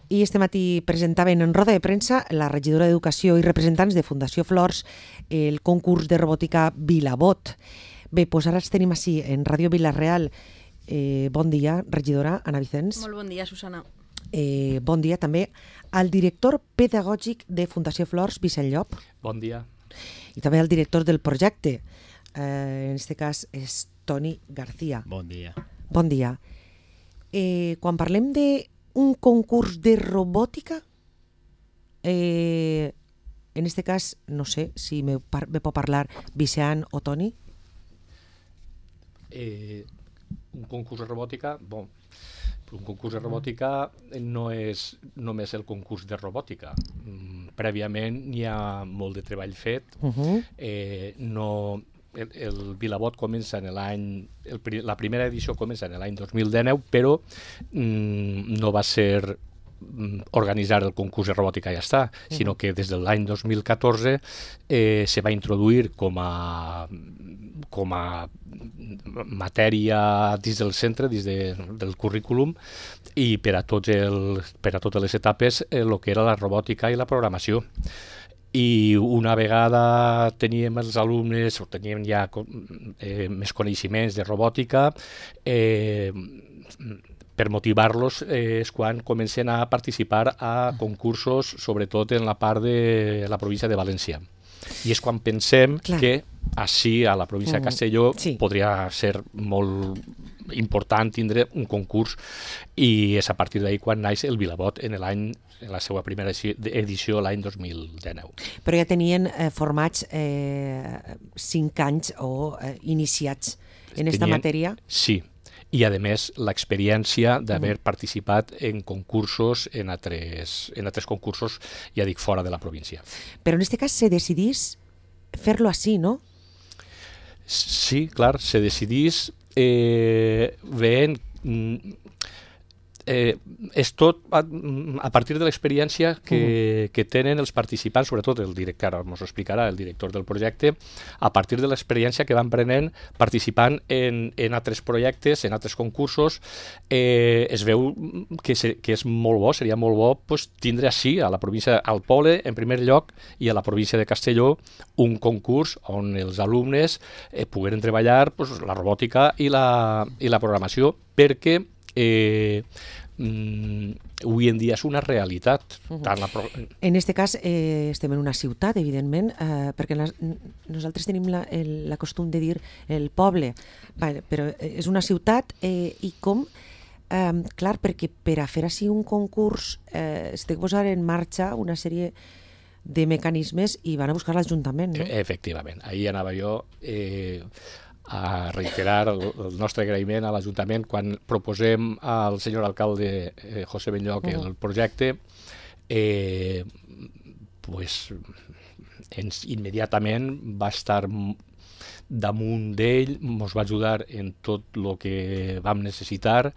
I este matí presentaven en roda de premsa la regidora d'Educació i representants de Fundació Flors el concurs de robòtica Vilabot. Bé, doncs ara els tenim així en Ràdio Vila-real. Bon dia, regidora Anna Vicens. Molt bon dia, Susana. Bon dia també al director pedagògic de Fundació Flors, Vicent Llop. Bon dia. I també al director del projecte, en aquest cas és Toni García. Bon dia. Bon dia. Quan parlem d'un concurs de robòtica, en aquest cas, no sé si me pot parlar Vicent o Toni. Un concurs de robòtica, un concurs de robòtica no és només el concurs de robòtica. Prèviament hi ha molt de treball fet. El Vilabot comença en l'any... La primera edició comença en l'any 2019, però no va ser organitzar el concurs de robòtica i ja està, sinó que des de l'any 2014 se va introduir com a matèria dins del centre, dins del currículum, i per a totes les etapes el que era la robòtica i la programació. I una vegada teníem els alumnes, o teníem ja més coneixements de robòtica, per motivar-los és quan comencen a participar a concursos, sobretot en la part de la província de València. I és quan pensem que així a la província de Castelló podria ser molt important tindre un concurs, i és a partir d'ahir quan naix el Vilabot en la seva primera edició l'any 2019. Però ja tenien formats 5 anys o iniciats en aquesta matèria? Sí, i a més l'experiència d'haver participat en concursos, en altres concursos, ja dic, fora de la província. Però en aquest cas se decidís fer-lo així, no? Sí, clar, se decidís veient... És tot a partir de l'experiència que tenen els participants, sobretot el director, ara ens ho explicarà el director del projecte, a partir de l'experiència que van prenent participant en altres projectes, en altres concursos. Es veu que és molt bo, seria molt bo tindre així a la província, al poble en primer lloc, i a la província de Castelló, un concurs on els alumnes pogueren treballar la robòtica i la programació, perquè avui en dia és una realitat. En aquest cas estem en una ciutat, evidentment, perquè nosaltres tenim la costum de dir el poble, però és una ciutat, i com, clar, perquè per a fer així un concurs s'ha de posar en marxa una sèrie de mecanismes i van a buscar l'Ajuntament, no? Efectivament, ahir anava jo a reiterar el nostre agraïment a l'Ajuntament quan proposem al senyor alcalde José Benlloc el projecte. Immediatament va estar damunt d'ell, ens va ajudar en tot el que vam necessitar,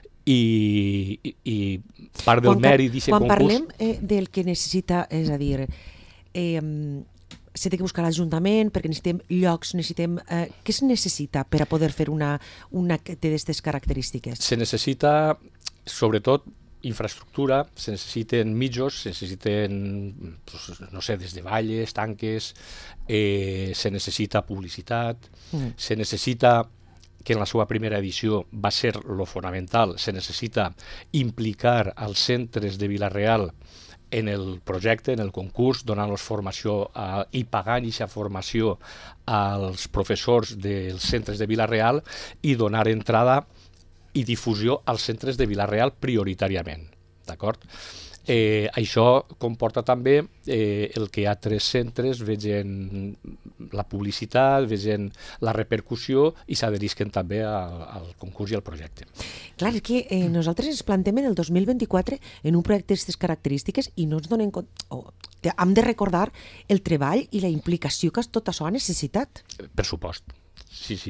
i part del mèrit d'aquest concurs... Quan parlem del que necessita, és a dir, s'ha de buscar l'Ajuntament perquè necessitem llocs, què es necessita per a poder fer una d'aquestes característiques? Se necessita, sobretot, infraestructura, se necessiten mitjos, se necessiten, no sé, des de valles, tanques, se necessita publicitat, se necessita, que en la seva primera edició va ser lo fonamental, se necessita implicar als centres de Vila-real en el projecte, en el concurs, donant-los formació i pagant aquesta formació als professors dels centres de Vila-real i donar entrada i difusió als centres de Vila-real prioritàriament. D'acord? Això comporta també el que altres centres vegen la publicitat, vegen la repercussió i s'adherisquen també al concurs i al projecte. Clar, és que nosaltres ens plantem en el 2024 en un projecte d'aquestes característiques i no ens donem compte, hem de recordar el treball i la implicació que tot això ha necessitat. Per supost. Sí.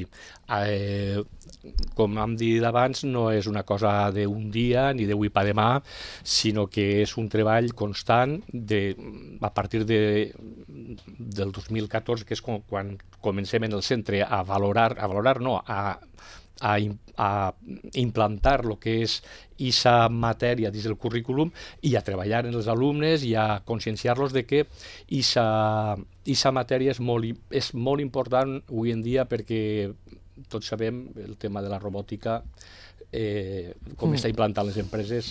Com hem dit abans, no és una cosa d'un dia ni d'avui per demà, sinó que és un treball constant a partir del 2014, que és quan comencem en el centre a a implantar el que és aquesta matèria dins del currículum i a treballar en els alumnes i a conscienciar-los de que aquesta matèria és molt important avui en dia, perquè tots sabem el tema de la robòtica, com està implantant les empreses.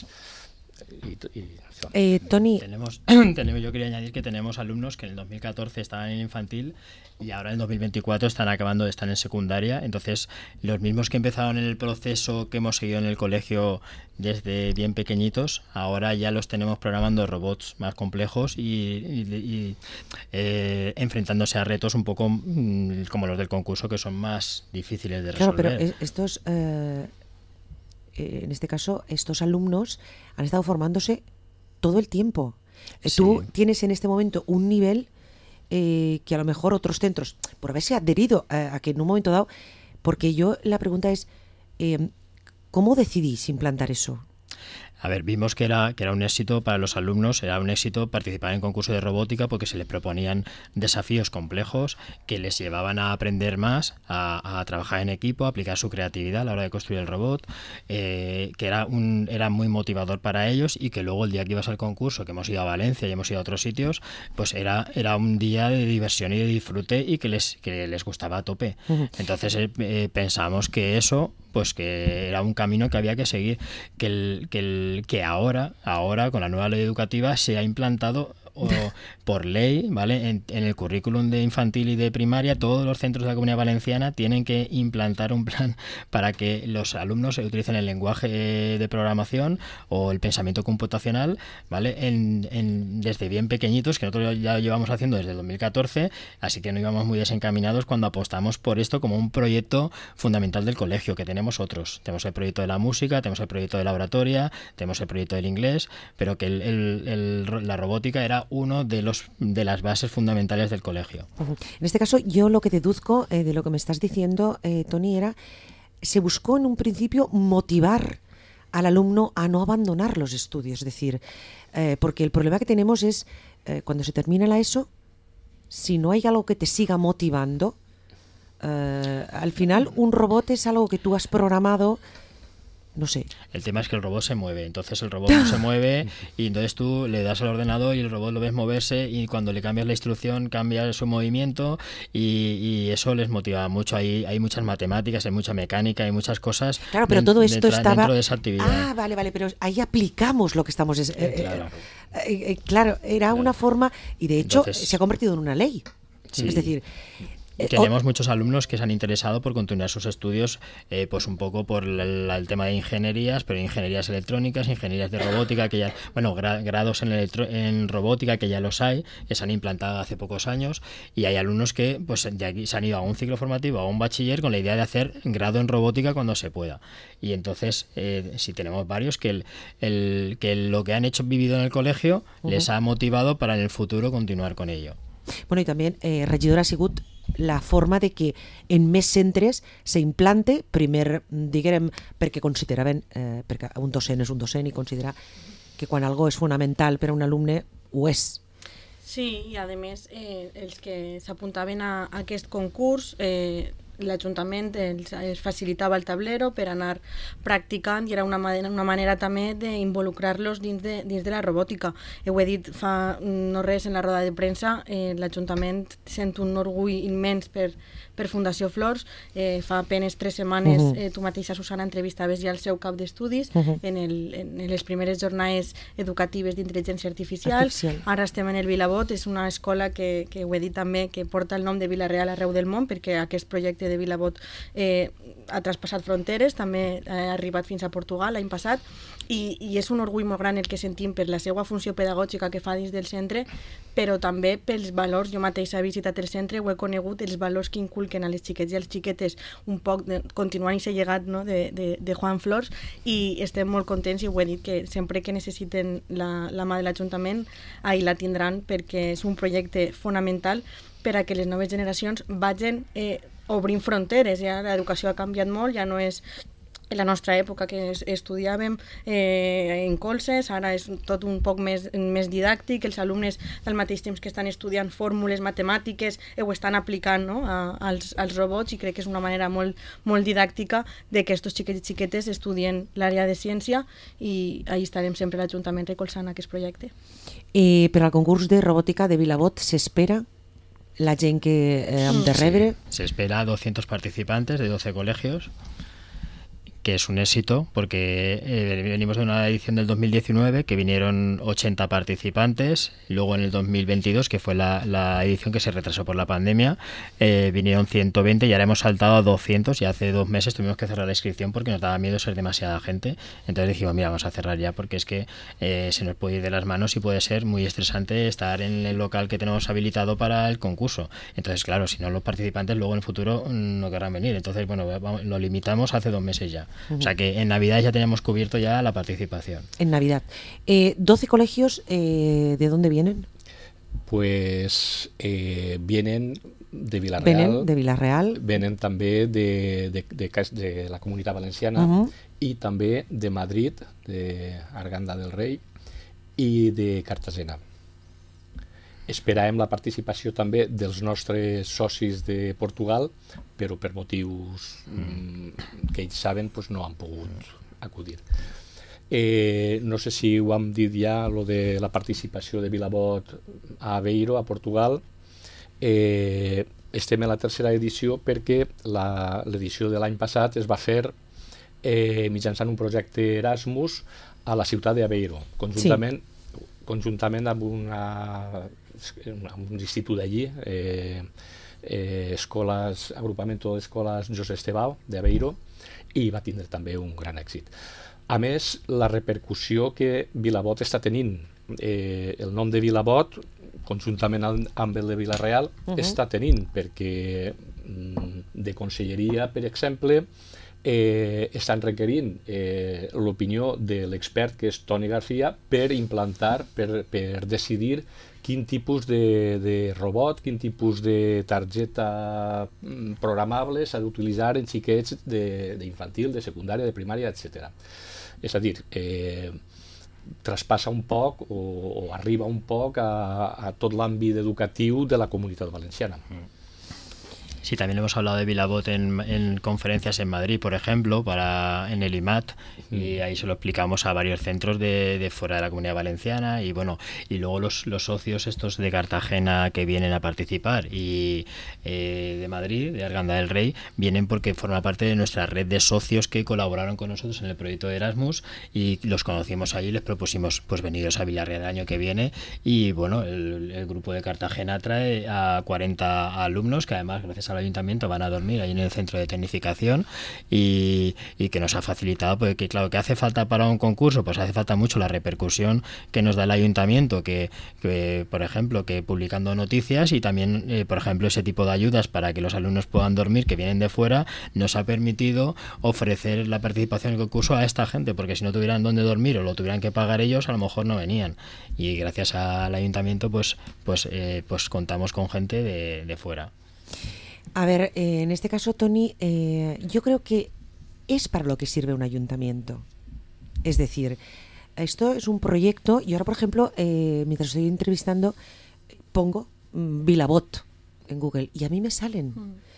Toni, yo quería añadir que tenemos alumnos que en el 2014 estaban en infantil y ahora en el 2024 están en secundaria. Entonces, los mismos que empezaron en el proceso que hemos seguido en el colegio desde bien pequeñitos, ahora ya los tenemos programando robots más complejos y enfrentándose a retos un poco como los del concurso, que son más difíciles de resolver. Claro, pero estos, en este caso, estos alumnos han estado formándose todo el tiempo. Sí. Tú tienes en este momento un nivel que a lo mejor otros centros, por haberse adherido a que en un momento dado, porque la pregunta es, ¿cómo decidís implantar eso? A ver, vimos que era un éxito para los alumnos, era un éxito participar en concursos de robótica porque se les proponían desafíos complejos que les llevaban a aprender más, a trabajar en equipo, a aplicar su creatividad a la hora de construir el robot, que era muy motivador para ellos, y que luego el día que ibas al concurso, que hemos ido a Valencia y hemos ido a otros sitios, pues era un día de diversión y de disfrute y que les gustaba a tope. Uh-huh. Entonces pensamos que eso, pues que era un camino que había que seguir, que ahora con la nueva ley educativa se ha implantado por ley, ¿vale? En el currículum de infantil y de primaria, todos los centros de la Comunidad Valenciana tienen que implantar un plan para que los alumnos utilicen el lenguaje de programación o el pensamiento computacional, ¿vale? Desde bien pequeñitos, que nosotros ya llevamos haciendo desde el 2014, así que no íbamos muy desencaminados cuando apostamos por esto como un proyecto fundamental del colegio, que tenemos otros. Tenemos el proyecto de la música, tenemos el proyecto de la oratoria, tenemos el proyecto del inglés, pero que la robótica era uno de las bases fundamentales del colegio. Uh-huh. En este caso, yo lo que deduzco de lo que me estás diciendo, Toni, se buscó en un principio motivar al alumno a no abandonar los estudios, es decir, porque el problema que tenemos es cuando se termina la ESO, si no hay algo que te siga motivando, al final un robot es algo que tú has programado. No sé. El tema es que el robot se mueve, entonces el robot no se mueve y entonces tú le das al ordenador y el robot lo ves moverse, y cuando le cambias la instrucción cambia su movimiento y eso les motiva mucho. Hay muchas matemáticas, hay mucha mecánica, hay muchas cosas. Claro, pero todo esto estaba dentro de esa actividad. Ah, vale, pero ahí aplicamos lo que estamos... Claro. Claro, era una forma, y de hecho entonces, se ha convertido en una ley. Sí. Es decir... Tenemos muchos alumnos que se han interesado por continuar sus estudios, pues un poco por el tema de ingenierías, pero ingenierías electrónicas, ingenierías de robótica, que ya, bueno, grados en robótica que ya los hay, que se han implantado hace pocos años, y hay alumnos que pues de aquí se han ido a un ciclo formativo, a un bachiller, con la idea de hacer grado en robótica cuando se pueda. Y entonces, sí tenemos varios que lo que han vivido en el colegio les ha motivado para en el futuro continuar con ello. Bueno, y también, regidora, ha sigut la forma de que en més centres s'implante, primer, diguem, perquè consideraven, perquè un docent és un docent i considera que quan algo és fonamental per a un alumne, ho és. Sí, i a més, els que s'apuntaven a aquest concurs, l'Ajuntament els facilitava el tablero per anar practicant, i era una manera també d'involucrar-los dins de la robòtica. Ho he dit fa no res en la roda de premsa, l'Ajuntament sent un orgull immens per Fundació Flors. Fa apenes 3 setmanes tu mateixa, Susana, entrevistaves ja el seu cap d'estudis en les primeres jornades educatives d'intel·ligència artificial. Ara estem en el Vilabot, és una escola que ho he dit també, que porta el nom de Vila-real arreu del món, perquè aquest projecte de Vilabot ha traspassat fronteres, també ha arribat fins a Portugal l'any passat, i és un orgull molt gran el que sentim per la seva funció pedagògica que fa dins del centre, però també pels valors. Jo mateixa he visitat el centre, ho he conegut, els valors que inculquen a les xiquets i als xiquetes, un poc continuant aquest llegat, no, de Juan Flors, i estem molt contents, i ho he dit, que sempre que necessiten la mà de l'Ajuntament ahí la tindran, perquè és un projecte fonamental per a que les noves generacions vagin obrint fronteres. Ja l'educació ha canviat molt, ja no és en la nostra època que estudiàvem en colzes, ara és tot un poc més didàctic, els alumnes al mateix temps que estan estudiant fórmules matemàtiques ho estan aplicant, no? als robots, i crec que és una manera molt didàctica de que aquests xiquets i xiquetes estudien l'àrea de ciència, i ahí estarem sempre l'Ajuntament recolzant aquest projecte. I per al concurs de robòtica de Vilabot s'espera la gent que hem de rebre? Sí, se espera 200 participantes de 12 colegios, que es un éxito, porque venimos de una edición del 2019 que vinieron 80 participantes, y luego en el 2022, que fue la edición que se retrasó por la pandemia, vinieron 120 y ahora hemos saltado a 200, y hace 2 meses tuvimos que cerrar la inscripción porque nos daba miedo ser demasiada gente. Entonces dijimos, mira, vamos a cerrar ya, porque es que se nos puede ir de las manos y puede ser muy estresante estar en el local que tenemos habilitado para el concurso. Entonces, claro, si no, los participantes luego en el futuro no querrán venir. Entonces, bueno, lo limitamos hace 2 meses ya. O sea que en Navidad ya teníamos cubierto ya la participación. En Navidad. 12 colegios, ¿de dónde vienen? Pues vienen de Vila-real. Venen de Vila-real. Venen també de la Comunitat Valenciana i també de Madrid, de Arganda del Rei i de Cartagena. Esperàvem la participació també dels nostres socis de Portugal, però per motius que ells saben no han pogut acudir. No sé si ho hem dit ja, lo de la participació de Vilabot a Aveiro, a Portugal. Estem en la 3a edició perquè l'edició de l'any passat es va fer mitjançant un projecte Erasmus a la ciutat d'Aveiro, conjuntament amb un institut d'allí, agrupament d'escoles José Estebao d'Aveiro, i va tindre també un gran èxit. A més, la repercussió que Vilabot està tenint, el nom de Vilabot, conjuntament amb el de Vila-real, està tenint, perquè de conselleria, per exemple, estan requerint l'opinió de l'expert, que és Toni García, per implantar, per decidir quin tipus de robot, quin tipus de targeta programable s'ha d'utilitzar en xiquets d'infantil, de secundària, de primària, etc. És a dir, traspassa un poc o arriba un poc a tot l'àmbit educatiu de la Comunitat Valenciana. Sí, también hemos hablado de Vilabot en conferencias en Madrid, por ejemplo, en el IMAT, y ahí se lo explicamos a varios centros de fuera de la Comunidad Valenciana, y bueno, y luego los socios estos de Cartagena que vienen a participar y de Madrid, de Arganda del Rey, vienen porque forma parte de nuestra red de socios que colaboraron con nosotros en el proyecto de Erasmus, y los conocimos allí y les propusimos pues veniros a Villarreal el año que viene, y bueno, el grupo de Cartagena trae a 40 alumnos que además, gracias a ayuntamiento, van a dormir ahí en el centro de tecnificación, y que nos ha facilitado, porque claro, ¿qué hace falta para un concurso? Pues hace falta mucho la repercusión que nos da el ayuntamiento, que por ejemplo, que publicando noticias, y también por ejemplo ese tipo de ayudas para que los alumnos puedan dormir, que vienen de fuera, nos ha permitido ofrecer la participación en el concurso a esta gente, porque si no tuvieran dónde dormir o lo tuvieran que pagar ellos, a lo mejor no venían, y gracias al ayuntamiento pues contamos con gente de fuera. A ver, en este caso, Toni, yo creo que es para lo que sirve un ayuntamiento. Es decir, esto es un proyecto, y ahora, por ejemplo, mientras estoy entrevistando, pongo Vilabot en Google y a mí me salen.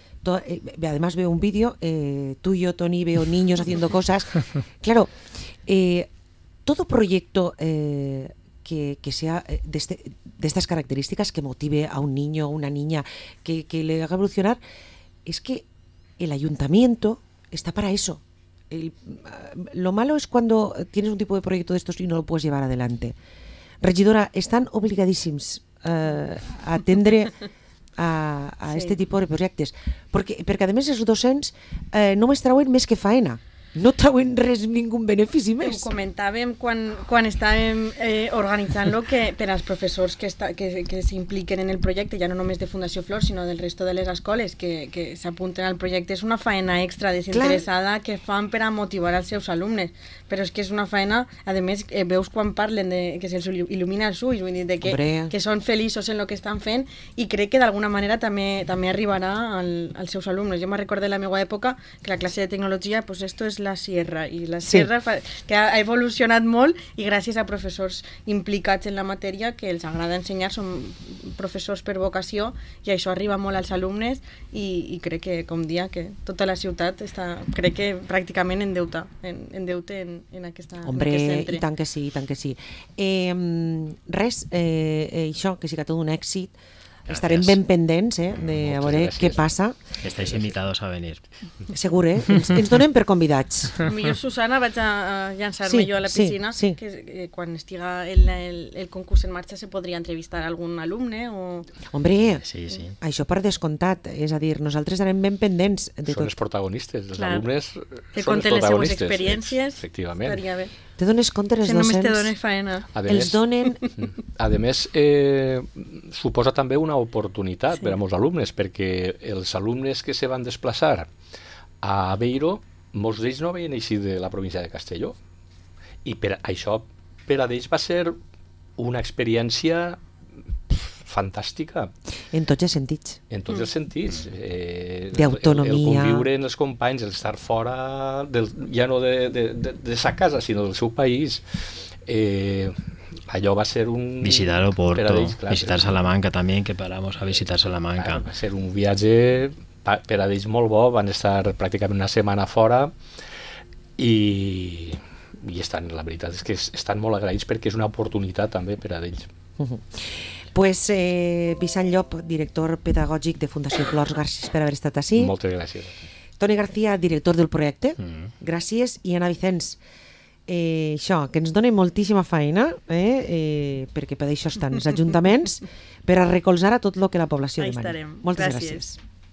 Además veo un vídeo tuyo, Toni, veo niños haciendo cosas. Claro, todo proyecto que sea de estas características, que motive a un niño o una niña, que le haga evolucionar, es que el ayuntamiento está para eso. Lo malo es cuando tienes un tipo de proyecto de estos y no lo puedes llevar adelante. Regidora, estan obligadíssims a atendre a este tipo de projectes, perquè a més els docents només trauen més que faena, no trauen res, ningú benefici més. Ho comentàvem quan estàvem organitzant-lo, que per als professors que s'impliquen en el projecte, ja no només de Fundació Flor, sinó del resto de les escoles que s'apunten al projecte, és una faena extra desinteressada que fan per a motivar els seus alumnes, però és que és una faena, a més, veus quan parlen que se'ls il·lumina els ulls, vull dir, que són feliços en el que estan fent, i crec que d'alguna manera també arribarà als seus alumnes. Jo me'n recordo de la meva època que la classe de tecnologia, pues esto es la Sierra, i la Sí. Sierra que ha evolucionat molt i gràcies a professors implicats en la matèria que els agrada ensenyar, són professors per vocació i això arriba molt als alumnes i crec que, com dia, que tota la ciutat està, crec que pràcticament en deute en aquest centre. I tant que sí, i tant que sí. Res, això, que siga tot un èxit. Estarem ben pendents de a veure què passa. Estáis invitados a venir. Segur, ens donem per convidats. Millor, Susana, vaig a llançar-me jo a la piscina, sí. que quan estiga el concurs en marxa se podria entrevistar algun alumne o... Hombre, Sí. això per descomptat, és a dir, nosaltres estarem ben pendents de Són tot. els protagonistes, els Clar. alumnes Que són els conten les seues protagonistes. experiències. Efectivament. Estaria bé. Te dones compte, els Si només te docents dones faena. els donen... A més, suposa també una oportunitat per a molts alumnes, perquè els alumnes que se van desplaçar a Aveiro, molts d'ells no havien eixit de la província de Castelló. I per això, per a ells va ser una experiència fantàstica, En tots els sentits. en tots els sentits. D'autonomia. El conviure amb els companys, el estar fora, ja no de sa casa, sinó del seu país. Allò va ser un... Visitar Oporto, per a ells, clar, visitar Salamanca también, que paramos a visitar Salamanca. Clar, va ser un viatge per a ells molt bo, van estar pràcticament una setmana fora i estan, la veritat és que estan molt agraïts perquè és una oportunitat també per a ells. Pues, Vicent Llop, director pedagògic de Fundació Flors, gràcies per haver estat ací. Moltes gràcies. Toni García, director del projecte, gràcies. I Anna Vicens, això, que ens dona moltíssima feina, perquè per això estan els ajuntaments, per a recolzar a tot el que la població Ahí demani. estarem. Moltes Gràcies. gràcies.